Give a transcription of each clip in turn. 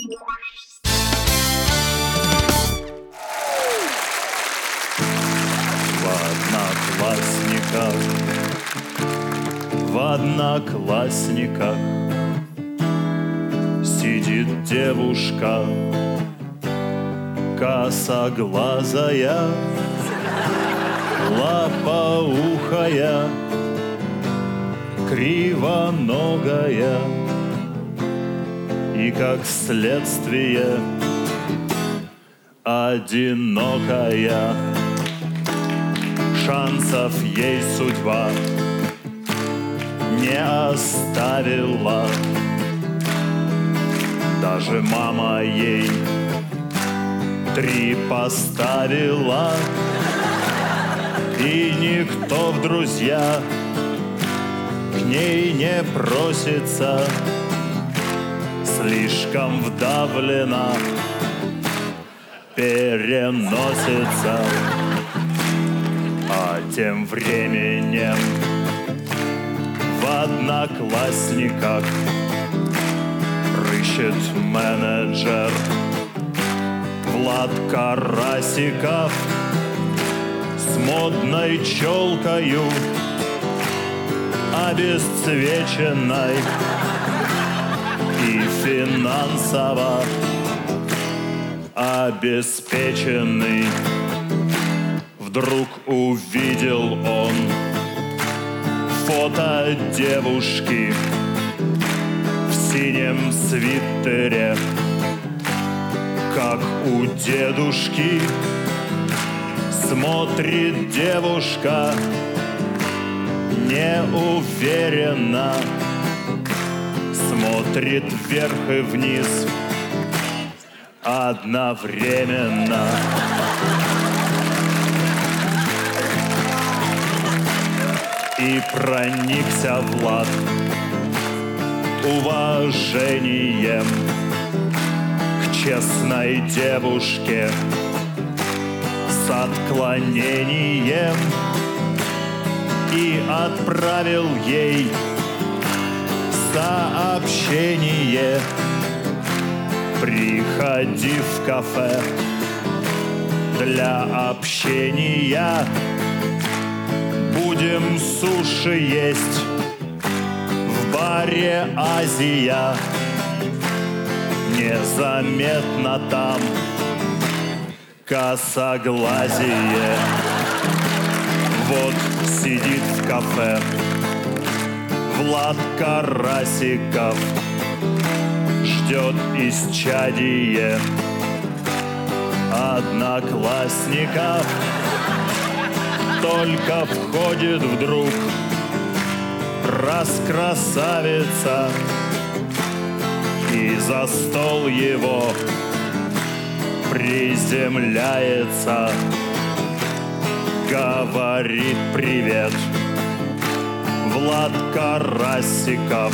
В одноклассниках сидит девушка косоглазая, лопоухая, кривоногая и, как следствие, одинокая. Шансов ей судьба не оставила, даже мама ей 3 поставила, и никто в друзья к ней не просится, слишком вдавлена переносится. А тем временем в одноклассниках рыщет менеджер Влад Карасиков с модной челкою, обесцвеченной и финансово обеспеченный. Вдруг увидел он фото девушки в синем свитере, как у дедушки. Смотрит девушка неуверенно, смотрит вверх и вниз одновременно. И проникся Влад уважением к честной девушке с отклонением и отправил ей сообщение: приходи в кафе для общения. Будем суши есть в баре «Азия». Незаметно там косоглазие. Вот сидит в кафе Влад Карасиков, ждет исчадие одноклассников. Только входит вдруг раскрасавица, и за стол его приземляется, говорит: привет, Влад Карасиков,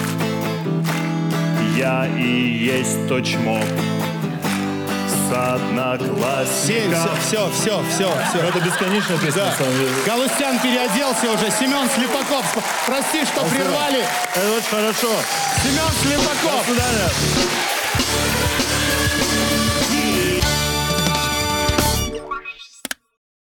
я и есть то чмо с одноклассников. Все. Это бесконечная песня, Да. на самом деле. Галустян переоделся уже. Семен Слепаков. Прости, что прервали. Это очень хорошо. Семен Слепаков. До свидания.